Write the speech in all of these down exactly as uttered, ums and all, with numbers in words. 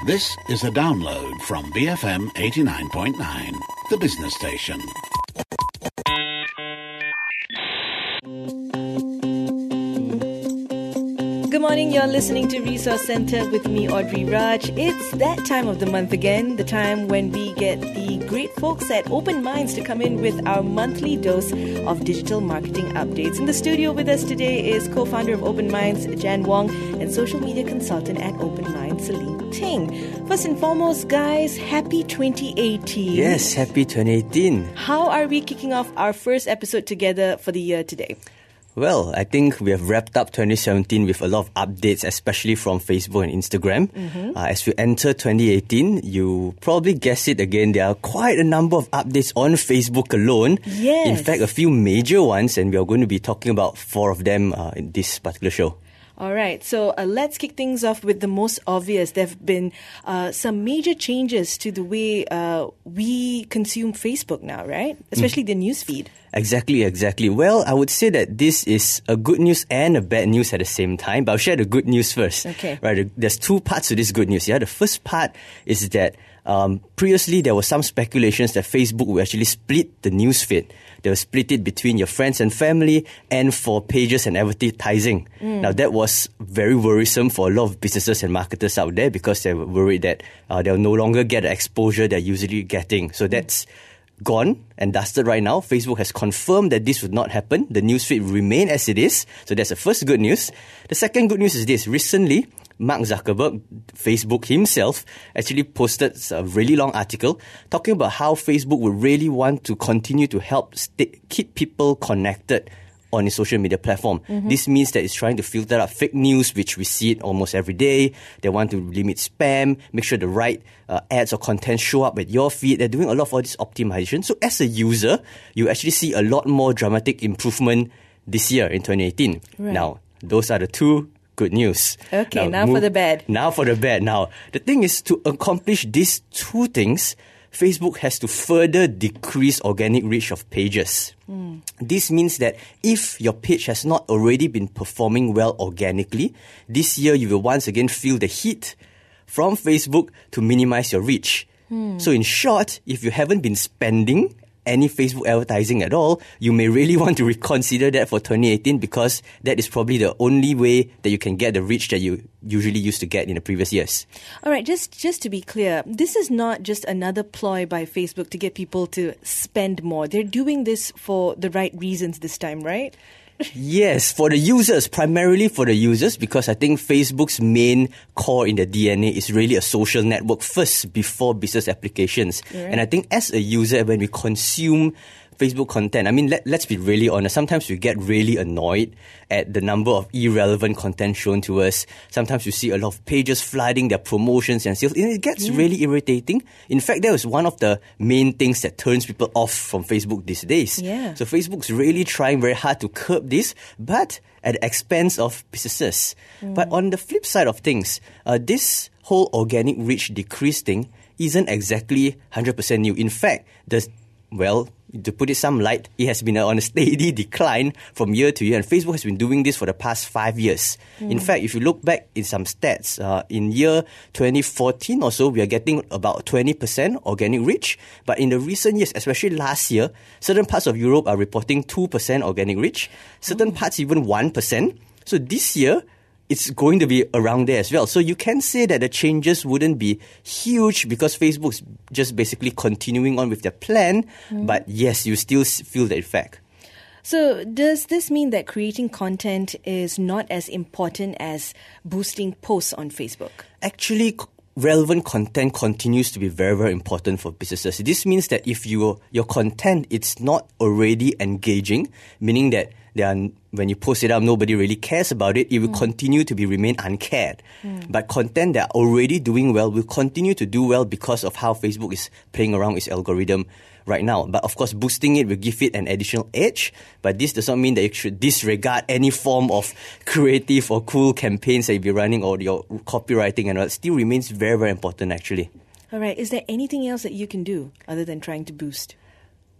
This is a download from B F M eighty-nine point nine, the business station. Good morning, you're listening to Resource Centre with me, Audrey Raj. It's that time of the month again, the time when we get the great folks at Open Minds to come in with our monthly dose of digital marketing updates. In the studio with us today is co-founder of Open Minds, Jan Wong, and social media consultant at Open Minds, Celine Ting. First and foremost, guys, happy twenty eighteen. Yes, happy twenty eighteen. How are we kicking off our first episode together for the year today? Well, I think we have wrapped up twenty seventeen with a lot of updates, especially from Facebook and Instagram. Mm-hmm. Uh, as we enter twenty eighteen, you probably guessed it again, there are quite a number of updates on Facebook alone. Yes. In fact, a few major ones, and we are going to be talking about four of them uh, in this particular show. All right, so uh, let's kick things off with the most obvious. There have been uh, some major changes to the way uh, we consume Facebook now, right? Especially mm. the newsfeed. Exactly, exactly. Well, I would say that this is a good news and a bad news at the same time, but I'll share the good news first. Okay. Right, there's two parts to this good news. Yeah, the first part is that um, previously there were some speculations that Facebook will actually split the newsfeed. They will split it between your friends and family and for pages and advertising. Mm. Now, that was very worrisome for a lot of businesses and marketers out there because they were worried that uh, they'll no longer get the exposure they're usually getting. So that's gone and dusted right now. Facebook has confirmed that this would not happen. The newsfeed will remain as it is. So that's the first good news. The second good news is this. Recently, Mark Zuckerberg, Facebook himself, actually posted a really long article talking about how Facebook would really want to continue to help stay, keep people connected on its social media platform. Mm-hmm. This means that it's trying to filter out fake news, which we see it almost every day. They want to limit spam, make sure the right uh, ads or content show up at your feed. They're doing a lot of all this optimization. So as a user, you actually see a lot more dramatic improvement this year in twenty eighteen. Right. Now, those are the two good news. Okay, now, now move, for the bad. Now for the bad. Now, the thing is, to accomplish these two things, Facebook has to further decrease organic reach of pages. Mm. This means that if your page has not already been performing well organically, this year you will once again feel the heat from Facebook to minimize your reach. Mm. So in short, if you haven't been spending any Facebook advertising at all, you may really want to reconsider that for twenty eighteen because that is probably the only way that you can get the reach that you usually used to get in the previous years. All right, just, just to be clear, this is not just another ploy by Facebook to get people to spend more. They're doing this for the right reasons this time, right? Yes, for the users, primarily for the users, because I think Facebook's main core in the D N A is really a social network first before business applications. Right. And I think as a user, when we consume Facebook content, I mean, let, let's be really honest, sometimes we get really annoyed at the number of irrelevant content shown to us. Sometimes you see a lot of pages flooding their promotions and sales, and it gets yeah. really irritating. In fact, that was one of the main things that turns people off from Facebook these days. Yeah. So Facebook's really trying very hard to curb this, but at the expense of businesses. Mm. But on the flip side of things, uh, this whole organic reach decrease thing isn't exactly one hundred percent new. In fact, the well, to put it some light, it has been on a steady decline from year to year, and Facebook has been doing this for the past five years. Mm. In fact, if you look back in some stats, uh, in year twenty fourteen or so, we are getting about twenty percent organic reach. But in the recent years, especially last year, certain parts of Europe are reporting two percent organic reach, certain mm. parts even one percent. So this year, it's going to be around there as well. So you can say that the changes wouldn't be huge because Facebook's just basically continuing on with their plan. Mm. But yes, you still feel the effect. So does this mean that creating content is not as important as boosting posts on Facebook? Actually, relevant content continues to be very, very important for businesses. This means that if you, your content is not already engaging, meaning that there are, when you post it up, nobody really cares about it, it will mm. continue to be remain uncared. Mm. But content that are already doing well will continue to do well because of how Facebook is playing around its algorithm right now. But of course, boosting it will give it an additional edge. But this does not mean that you should disregard any form of creative or cool campaigns that you'll be running or your copywriting and all. It still remains very, very important actually. All right. Is there anything else that you can do other than trying to boost?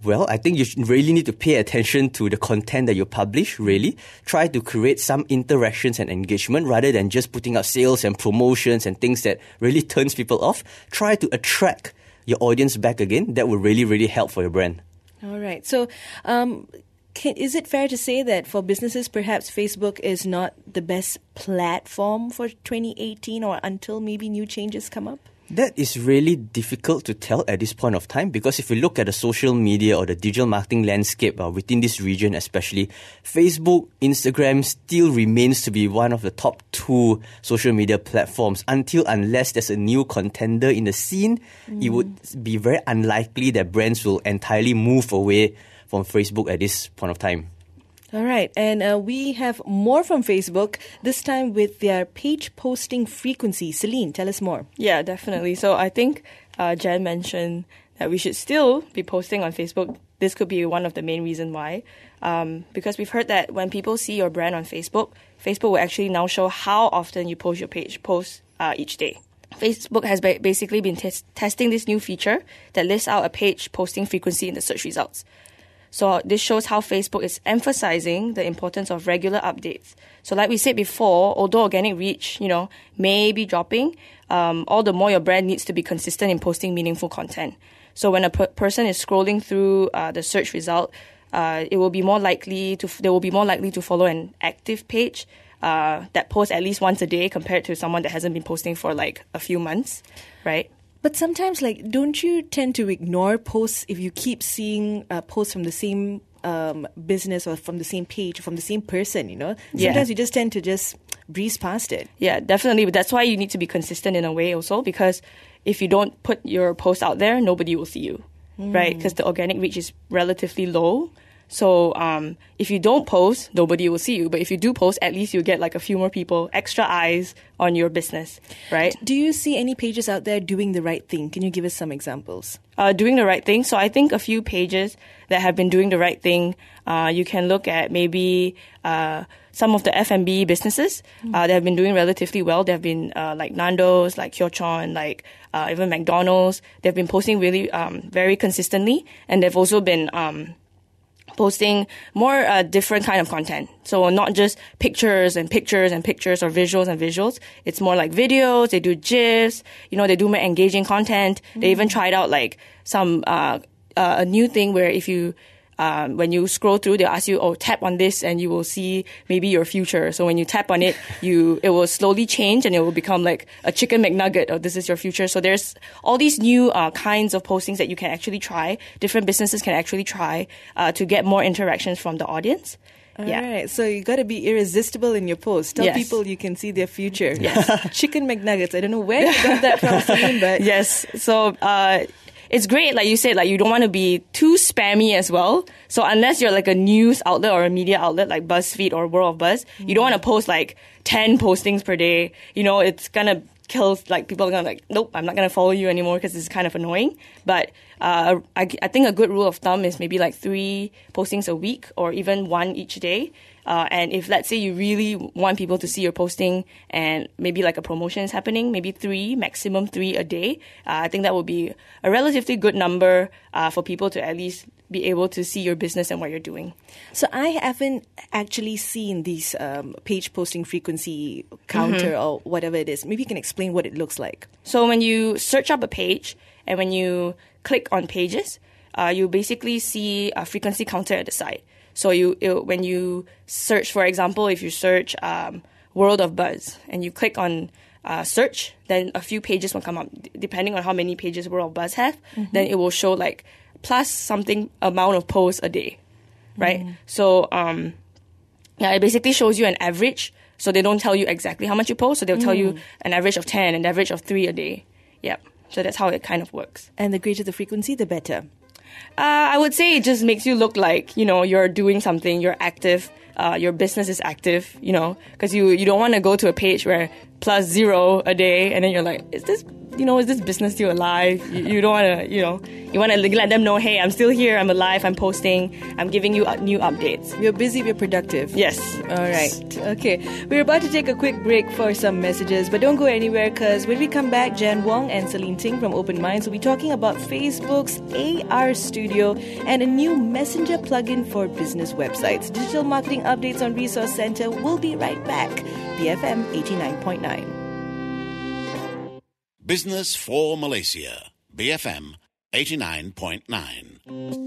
Well, I think you should really need to pay attention to the content that you publish, really. Try to create some interactions and engagement rather than just putting out sales and promotions and things that really turns people off. Try to attract your audience back again. That will really, really help for your brand. All right. So, um, can, is it fair to say that for businesses, perhaps Facebook is not the best platform for twenty eighteen or until maybe new changes come up? That is really difficult to tell at this point of time, because if you look at the social media or the digital marketing landscape uh, within this region especially, Facebook, Instagram still remains to be one of the top two social media platforms until unless there's a new contender in the scene. Mm. It would be very unlikely that brands will entirely move away from Facebook at this point of time. All right, and uh, we have more from Facebook, this time with their page posting frequency. Celine, tell us more. Yeah, definitely. So I think uh, Jen mentioned that we should still be posting on Facebook. This could be one of the main reasons why. Um, because we've heard that when people see your brand on Facebook, Facebook will actually now show how often you post your page post uh, each day. Facebook has ba- basically been tes- testing this new feature that lists out a page posting frequency in the search results. So this shows how Facebook is emphasizing the importance of regular updates. So like we said before, although organic reach, you know, may be dropping, um, all the more your brand needs to be consistent in posting meaningful content. So when a per- person is scrolling through uh, the search result, uh, it will be more likely to, they will be more likely to follow an active page uh, that posts at least once a day compared to someone that hasn't been posting for like a few months, right? But sometimes, like, don't you tend to ignore posts if you keep seeing uh, posts from the same um, business or from the same page or from the same person, you know? Sometimes yeah. you just tend to just breeze past it. Yeah, definitely. But that's why you need to be consistent in a way also, because if you don't put your post out there, nobody will see you, mm. right? Because the organic reach is relatively low. So um, if you don't post, nobody will see you. But if you do post, at least you'll get like a few more people, extra eyes on your business, right? Do you see any pages out there doing the right thing? Can you give us some examples? Uh, doing the right thing. So I think a few pages that have been doing the right thing, uh, you can look at maybe uh, some of the F and B businesses mm. uh, that have been doing relatively well. There have been uh, like Nando's, like Hyochon, like uh, even McDonald's. They've been posting really um, very consistently, and they've also been Um, posting more uh, different kind of content. So not just pictures and pictures and pictures or visuals and visuals. It's more like videos. They do GIFs. You know, they do more engaging content. Mm. They even tried out like some uh, uh, a new thing where if you Um, when you scroll through, they'll ask you, oh, tap on this and you will see maybe your future. So when you tap on it, you it will slowly change and it will become like a chicken McNugget, or this is your future. So there's all these new uh, kinds of postings that you can actually try. Different businesses can actually try uh, to get more interactions from the audience. All yeah. right, so you got to be irresistible in your post. Tell yes. people you can see their future. Yes. Chicken McNuggets. I don't know where you got that from, Celine, but yes. So uh, it's great, like you said, like you don't want to be too spammy as well. So unless you're like a news outlet or a media outlet like BuzzFeed or World of Buzz, mm. you don't want to post like ten postings per day. You know, it's gonna kill, like people are gonna like, nope, I'm not gonna follow you anymore because it's kind of annoying. But uh, I, I think a good rule of thumb is maybe like three postings a week or even one each day. Uh, and if, let's say, you really want people to see your posting and maybe like a promotion is happening, maybe three, maximum three a day, uh, I think that would be a relatively good number uh, for people to at least be able to see your business and what you're doing. So I haven't actually seen these um, page posting frequency counter mm-hmm. or whatever it is. Maybe you can explain what it looks like. So when you search up a page and when you click on pages, uh, you basically see a frequency counter at the side. So you it, when you search, for example, if you search um, World of Buzz and you click on uh, search, then a few pages will come up. D- depending on how many pages World of Buzz have, mm-hmm. then it will show like plus something amount of posts a day, right? Mm. So um, yeah, it basically shows you an average. So they don't tell you exactly how much you post. So they'll mm. tell you an average of ten, an average of three a day. Yep. So that's how it kind of works. And the greater the frequency, the better. Uh, I would say it just makes you look like, you know, you're doing something, you're active, uh, your business is active, you know, because you, you don't want to go to a page where plus zero a day and then you're like, is this you know, is this business still alive? You, you don't want to, you know, you want to let them know, hey, I'm still here, I'm alive, I'm posting, I'm giving you new updates. We're busy, we're productive. Yes. All right. Okay. We're about to take a quick break for some messages, but don't go anywhere because when we come back, Jan Wong and Celine Ting from Open Minds will be talking about Facebook's A R Studio and a new messenger plugin for business websites. Digital marketing updates on Resource Center. We'll be right back. B F M eighty-nine point nine. Business for Malaysia. B F M eighty-nine point nine.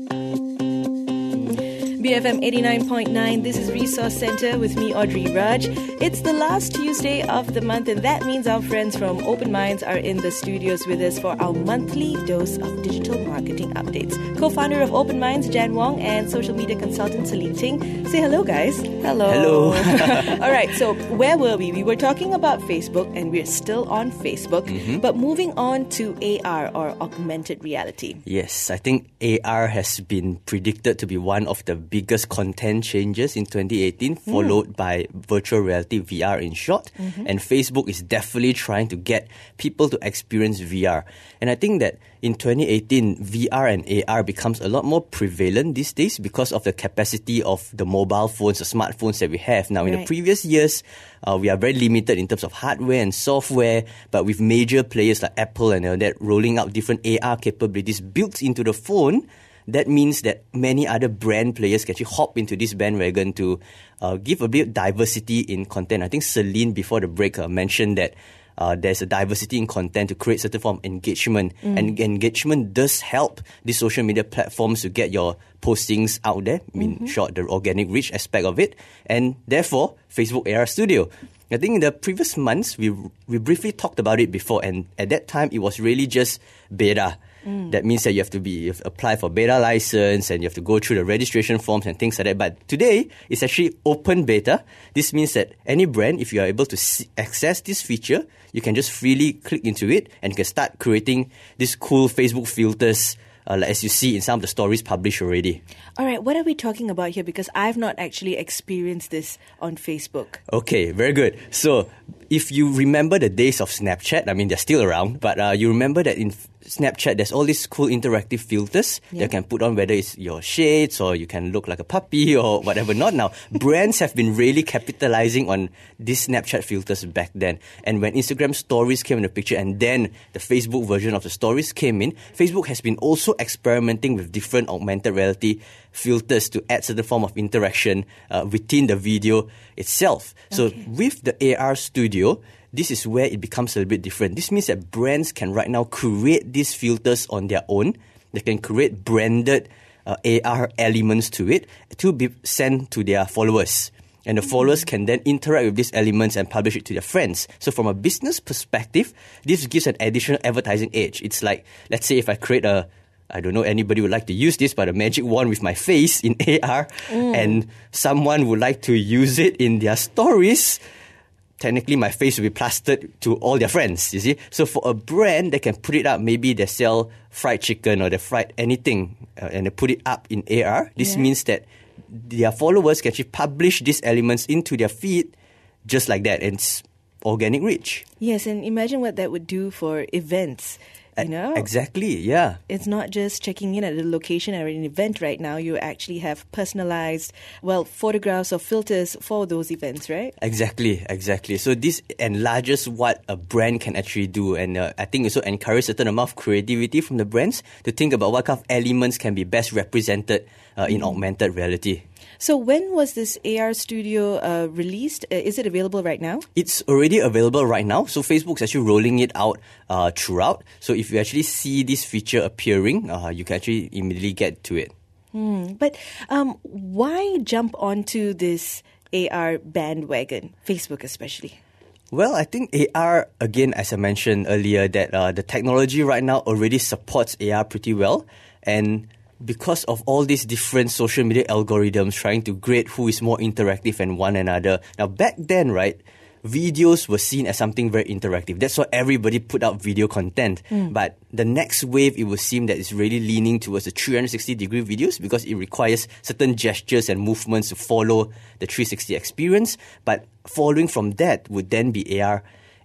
B F M eighty-nine point nine, this is Resource Center with me, Audrey Raj. It's the last Tuesday of the month, and that means our friends from Open Minds are in the studios with us for our monthly dose of digital marketing updates. Co-founder of Open Minds, Jan Wong, and social media consultant Celine Ting. Say hello, guys. Hello. Hello. All right, so where were we? We were talking about Facebook, and we're still on Facebook, mm-hmm. but moving on to A R, or augmented reality. Yes, I think A R has been predicted to be one of the biggest content changes in twenty eighteen, mm. followed by virtual reality, V R in short. Mm-hmm. And Facebook is definitely trying to get people to experience V R. And I think that in twenty eighteen, V R and A R becomes a lot more prevalent these days because of the capacity of the mobile phones, the smartphones that we have. Now, right. in the previous years, uh, we are very limited in terms of hardware and software, but with major players like Apple and all that rolling out different A R capabilities built into the phone, that means that many other brand players can actually hop into this bandwagon to uh, give a bit of diversity in content. I think Celine, before the break, uh, mentioned that Uh, there's a diversity in content to create certain form of engagement. Mm. And engagement does help these social media platforms to get your postings out there. I mean, mm-hmm. short, the organic reach aspect of it. And therefore, Facebook A R Studio. I think in the previous months, we we briefly talked about it before. And at that time, it was really just beta. Mm. That means that you have to be you have to apply for beta license and you have to go through the registration forms and things like that. But today, it's actually open beta. This means that any brand, if you are able to see, access this feature, you can just freely click into it and you can start creating these cool Facebook filters uh, as you see in some of the stories published already. All right, what are we talking about here? Because I've not actually experienced this on Facebook. Okay, very good. So if you remember the days of Snapchat, I mean, they're still around, but uh, you remember that in Snapchat, there's all these cool interactive filters yeah. that you can put on, whether it's your shades or you can look like a puppy or whatever. Not now. Brands have been really capitalizing on these Snapchat filters back then. And when Instagram stories came in the picture and then the Facebook version of the stories came in, Facebook has been also experimenting with different augmented reality filters to add certain form of interaction uh, within the video itself. So okay. with the A R Studio, this is where it becomes a little bit different. This means that brands can right now create these filters on their own. They can create branded uh, A R elements to it to be sent to their followers. And the mm-hmm. followers can then interact with these elements and publish it to their friends. So from a business perspective, this gives an additional advertising edge. It's like, let's say if I create a I don't know anybody would like to use this, but a magic wand with my face in A R, mm. and someone would like to use it in their stories, technically my face will be plastered to all their friends, you see. So for a brand, they can put it up, maybe they sell fried chicken or they fried anything, uh, and they put it up in A R. This yeah. means that their followers can actually publish these elements into their feed just like that, and it's organic reach. Yes, and imagine what that would do for events. You know? Exactly, yeah. It's not just checking in at a location or an event right now. You actually have personalized, well, photographs or filters for those events, right? Exactly, exactly. So this enlarges what a brand can actually do. And uh, I think also encourage a certain amount of creativity from the brands to think about what kind of elements can be best represented uh, in mm-hmm. augmented reality. So when was this A R Studio uh, released? Uh, is it available right now? It's already available right now. So Facebook's actually rolling it out uh, throughout. So if you actually see this feature appearing, uh, you can actually immediately get to it. Hmm. But um, why jump onto this A R bandwagon, Facebook especially? Well, I think A R, again, as I mentioned earlier, that uh, the technology right now already supports A R pretty well. And because of all these different social media algorithms trying to grade who is more interactive and one another. Now, back then, right, videos were seen as something very interactive. That's why everybody put out video content. Mm. But the next wave, it would seem that it's really leaning towards the three sixty degree videos because it requires certain gestures and movements to follow the three sixty experience. But following from that would then be A R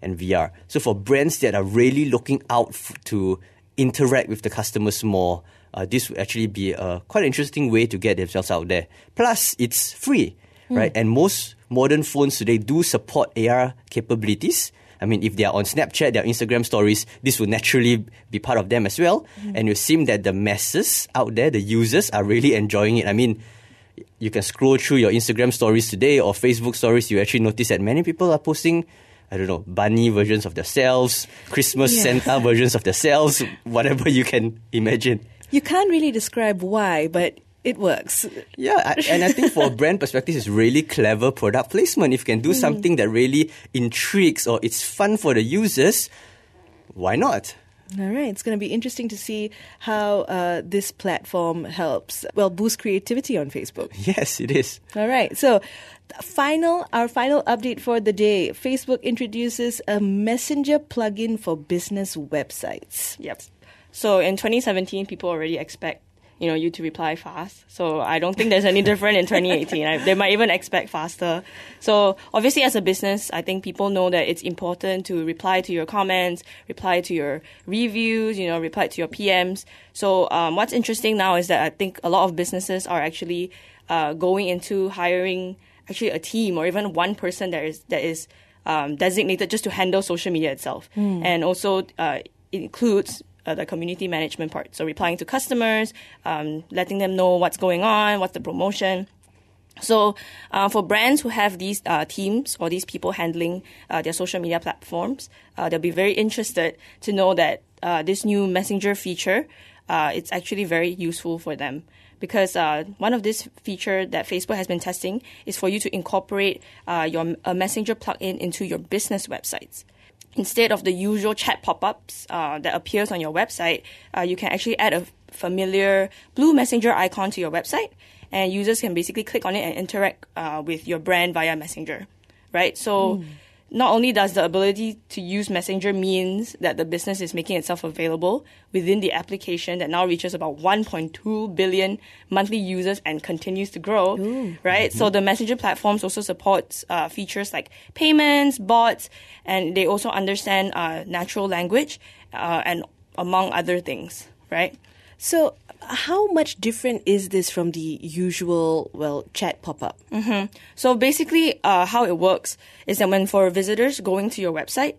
and V R. So for brands that are really looking out f- to interact with the customers more, uh, this would actually be a quite an interesting way to get themselves out there. Plus, it's free, mm. right? And most modern phones today do support A R capabilities. I mean, if they are on Snapchat, their Instagram stories, this will naturally be part of them as well. Mm. And it seems that the masses out there, the users, are really enjoying it. I mean, you can scroll through your Instagram stories today or Facebook stories, you actually notice that many people are posting, I don't know, bunny versions of themselves, Christmas yeah. Santa versions of themselves, whatever you can imagine. You can't really describe why, but it works. Yeah, I, and I think for a brand perspective, it's really clever product placement. If you can do mm. something that really intrigues or it's fun for the users, why not? All right. It's going to be interesting to see how uh, this platform helps, well, boost creativity on Facebook. Yes, it is. All right. So final, our final update for the day. Facebook introduces a Messenger plugin for business websites. Yep. So in twenty seventeen, people already expect you know, you to reply fast. So I don't think there's any different in twenty eighteen. I, they might even expect faster. So obviously as a business, I think people know that it's important to reply to your comments, reply to your reviews, you know, reply to your P Ms. So um, what's interesting now is that I think a lot of businesses are actually uh, going into hiring actually a team or even one person that is, that is um, designated just to handle social media itself. Mm. And also uh, it includes Uh, the community management part. So replying to customers, um, letting them know what's going on, what's the promotion. So uh, for brands who have these uh, teams or these people handling uh, their social media platforms, uh, they'll be very interested to know that uh, this new messenger feature, uh, it's actually very useful for them. Because uh, one of this feature that Facebook has been testing is for you to incorporate uh, your a messenger plugin into your business websites. Instead of the usual chat pop-ups uh, that appears on your website, uh, you can actually add a familiar blue messenger icon to your website, and users can basically click on it and interact uh, with your brand via Messenger, right? So mm. not only does the ability to use Messenger means that the business is making itself available within the application that now reaches about one point two billion monthly users and continues to grow, Ooh. right? Mm-hmm. So the Messenger platforms also supports uh, features like payments, bots, and they also understand uh, natural language uh, and among other things, right? So how much different is this from the usual, well, chat pop-up? Mm-hmm. So basically uh, how it works is that when for visitors going to your website,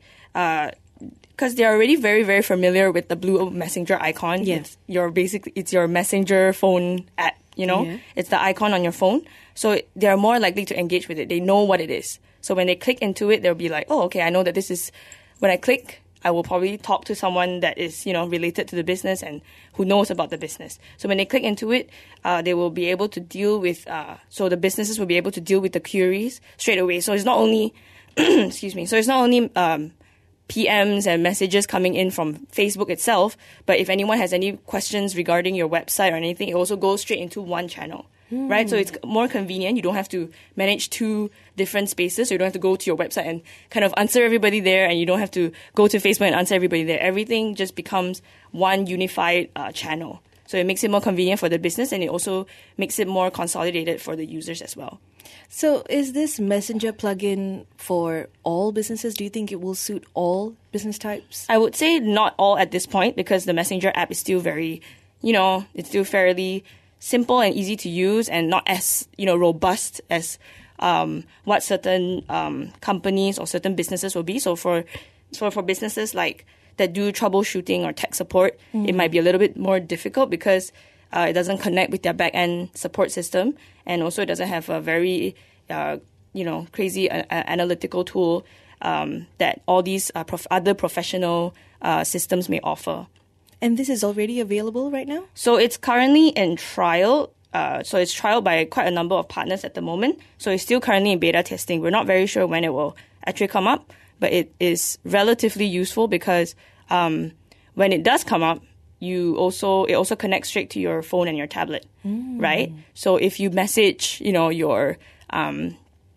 because uh, they're already very, very familiar with the blue messenger icon. Yes. It's your basically, it's your messenger phone app, you know? Yeah. It's the icon on your phone. So they're more likely to engage with it. They know what it is. So when they click into it, they'll be like, oh, okay, I know that this is, when I click, I will probably talk to someone that is, you know, related to the business and who knows about the business. So when they click into it, uh, they will be able to deal with, uh, so the businesses will be able to deal with the queries straight away. So it's not only, excuse me, so it's not only um, P Ms and messages coming in from Facebook itself, but if anyone has any questions regarding your website or anything, it also goes straight into one channel. Mm. Right? So it's more convenient. You don't have to manage two different spaces. So you don't have to go to your website and kind of answer everybody there, and you don't have to go to Facebook and answer everybody there. Everything just becomes one unified uh, channel. So it makes it more convenient for the business, and it also makes it more consolidated for the users as well. So is this Messenger plugin for all businesses? Do you think it will suit all business types? I would say not all at this point, because the Messenger app is still very, you know, it's still fairly simple and easy to use and not as, you know, robust as um, what certain um, companies or certain businesses will be. So for, so for businesses like that do troubleshooting or tech support, mm. it might be a little bit more difficult because uh, it doesn't connect with their back-end support system, and also it doesn't have a very, uh, you know, crazy uh, analytical tool um, that all these uh, prof- other professional uh, systems may offer. And this is already available right now? So it's currently in trial. Uh, so it's trialed by quite a number of partners at the moment. So it's still currently in beta testing. We're not very sure when it will actually come up, but it is relatively useful because um, when it does come up, you also it also connects straight to your phone and your tablet, mm. right? So if you message, you know, your um,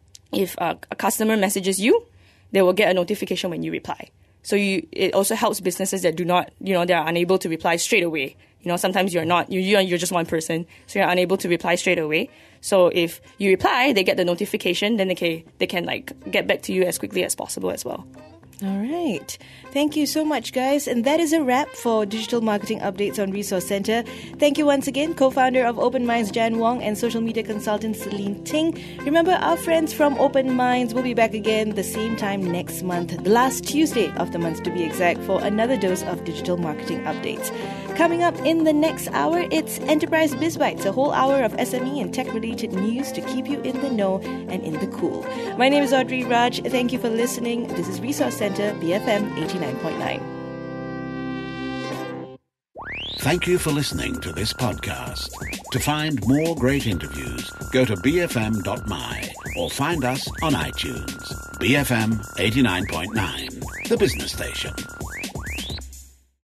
if a, a customer messages you, they will get a notification when you reply. So you, it also helps businesses that do not, you know, they are unable to reply straight away. You know, sometimes you're not, you, you're just one person, so you're unable to reply straight away. So if you reply, they get the notification, then they can, they can like get back to you as quickly as possible as well. All right. Thank you so much, guys. And that is a wrap for Digital Marketing Updates on Resource Center. Thank you once again, co-founder of Open Minds, Jan Wong, and social media consultant Celine Ting. Remember, our friends from Open Minds will be back again the same time next month, the last Tuesday of the month to be exact, for another dose of Digital Marketing Updates. Coming up in the next hour, it's Enterprise BizBytes, a whole hour of S M E and tech-related news to keep you in the know and in the cool. My name is Audrey Raj. Thank you for listening. This is Resource Center, B F M eighty-nine point nine. Thank you for listening to this podcast. To find more great interviews, go to b f m dot m y or find us on iTunes. B F M eighty-nine point nine, the business station.